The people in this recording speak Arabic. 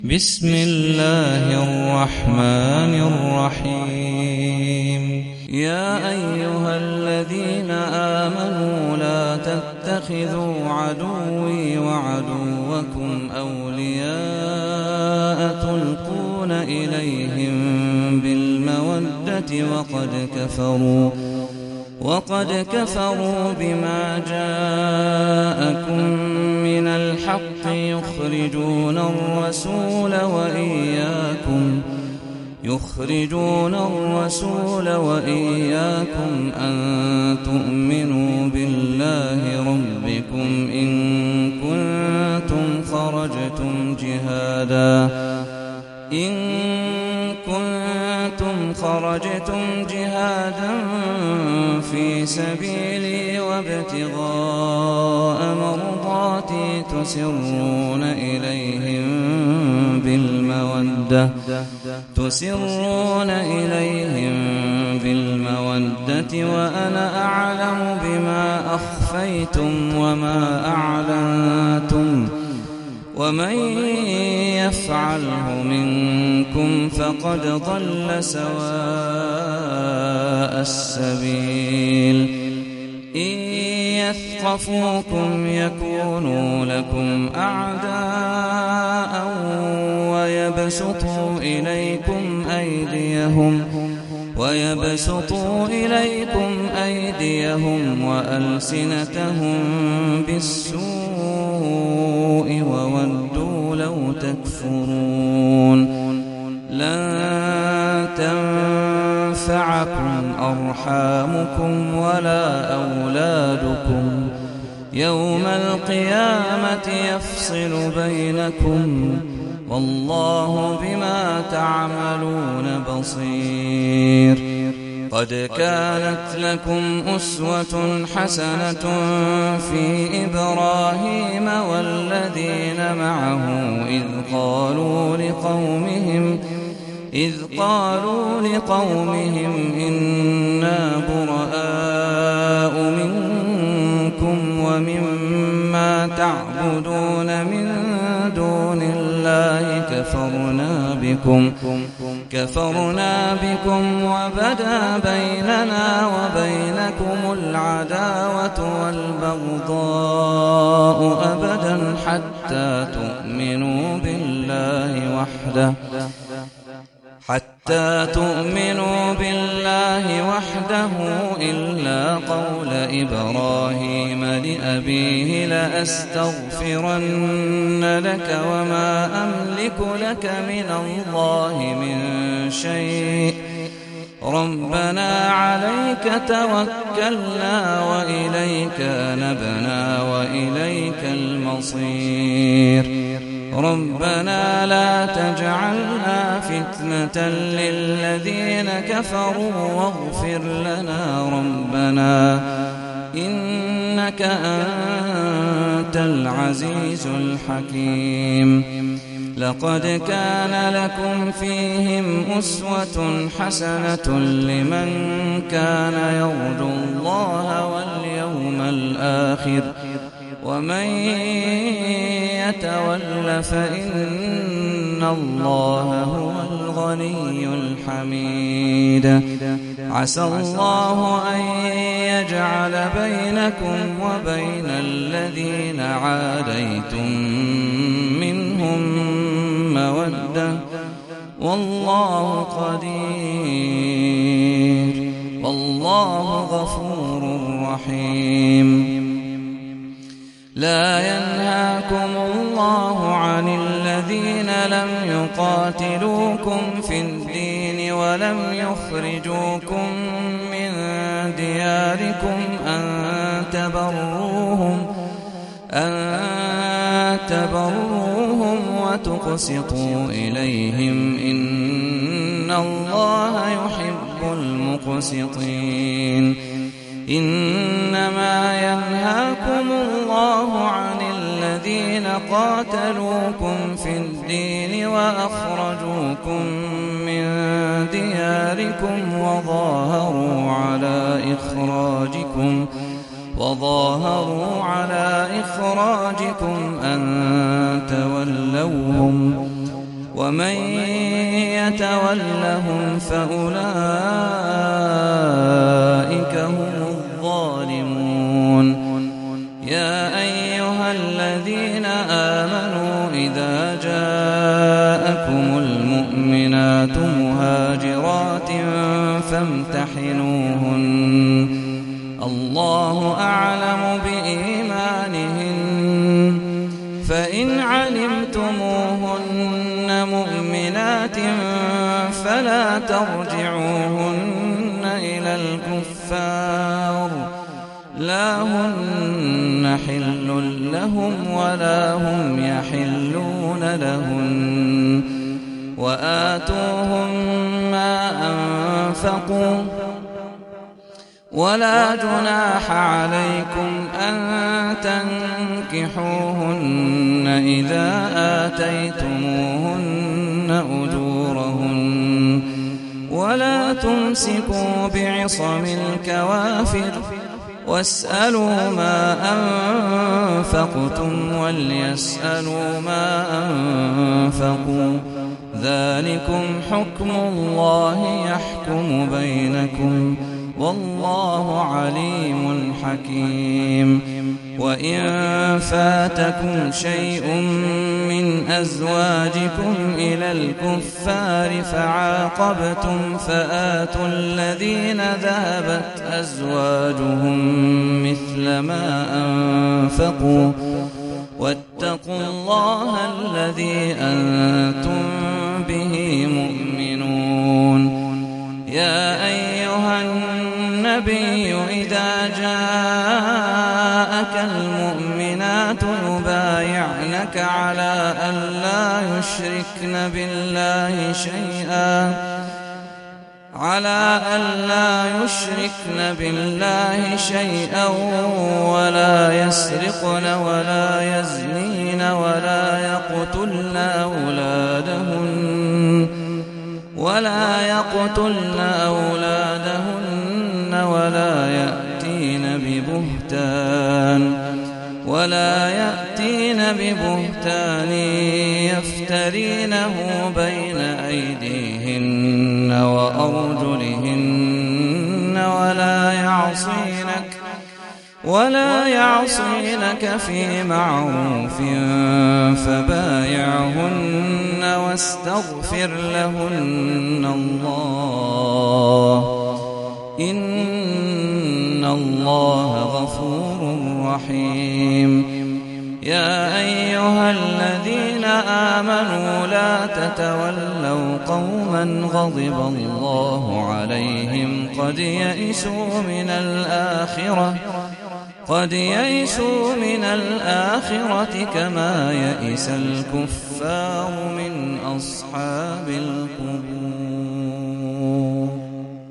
بسم الله الرحمن الرحيم. يا أيها الذين آمنوا لا تتخذوا عدوي وعدوكم أولياء تلقون إليهم بالمودة وقد كفروا بما جاءكم من الحق يخرجون الرسول وإياكم أن تؤمنوا بالله ربكم إن كنتم خرجتم جهادا في سبيلي وابتغاء مرضاتي تسرون إليهم بالمودة وأنا أعلم بما أخفيتم وما أعلنتم ومن يفعله منكم فقد ضل سواء السبيل. إن يثقفوكم يكونوا لكم أعداء ويبسطوا إليكم أيديهم وألسنتهم بالسوء وودوا لو تكفرون. لن تنفعكم أرحامكم ولا أولادكم يوم القيامة يفصل بينكم والله بما تعملون بصير. قد كانت لكم أسوة حسنة في إبراهيم والذين معه إذ قالوا لقومهم إنا براء منكم ومما تعبدون من دون الله كفرنا بكم وبدا بيننا وبينكم العداوة والبغضاء أبدا حتى تؤمنوا بالله وحده إلا قول إبراهيم لأبيه لأستغفرن لك وما أملك لك من الله من شيء ربنا عليك توكلنا وإليك أنبنا وإليك المصير. ربنا لا تجعلنا فتنة للذين كفروا واغفر لنا ربنا إنك أنت العزيز الحكيم. لقد كان لكم فيهم أسوة حسنة لمن كان يرجو الله واليوم الآخر ومن يتول فإن الله هو الغني الحميد. عسى الله أن يجعل بينكم وبين الذين عاديتم منهم مودة والله قدير والله غفور رحيم. لا ينهاكم الله عن الذين لم يقاتلوكم في الدين ولم يخرجوكم من دياركم أن تبروهم وتقسطوا إليهم إن الله يحب المقسطين. إنما ينهاكم الله عن الذين قاتلوكم في الدين وأخرجوكم من دياركم وظاهروا على إخراجكم أن تولوهم ومن يتولهم فأولئك هم الظالمون يا أيها الذين آمنوا إذا جاءكم المؤمنات مهاجرات فامتحنوهن الله أعلم بإيمانهن فإن علمتموهن مؤمنات فلا ترجعوهن إلى الكفار لا هن حل لهم ولا هم يحلون لهن وآتوهم ما أنفقوا ولا جناح عليكم أن تنكحوهن إذا آتيتموهن أجورهن ولا تمسكوا بعصم الكوافر واسألوا ما أنفقتم وليسألوا ما أنفقوا ذلكم حكم الله يحكم بينكم والله عليم حكيم وإن فاتكم شيء من أزواجكم إلى الكفار فعاقبتم فآتوا الذين ذهبت أزواجهم مثل ما أنفقوا واتقوا الله الذي أنتم به مؤمنون يا أيها النبي إذا جاءك المؤمنات يبايعنك على ألا يشركن بالله شيئا ولا يسرقن ولا يزنين ولا يقتلن أولادهن ولا يأتين ببهتان يفترينه بين أيديهن وأرجلهن ولا يعصينك في معروف فبايعهن واستغفر لهن الله إن الله غفور رحيم يا أيها الذين آمنوا لا تتولوا قوما غضب الله عليهم قد يئسوا من الآخرة كما يئس الكفار من أصحاب القبور.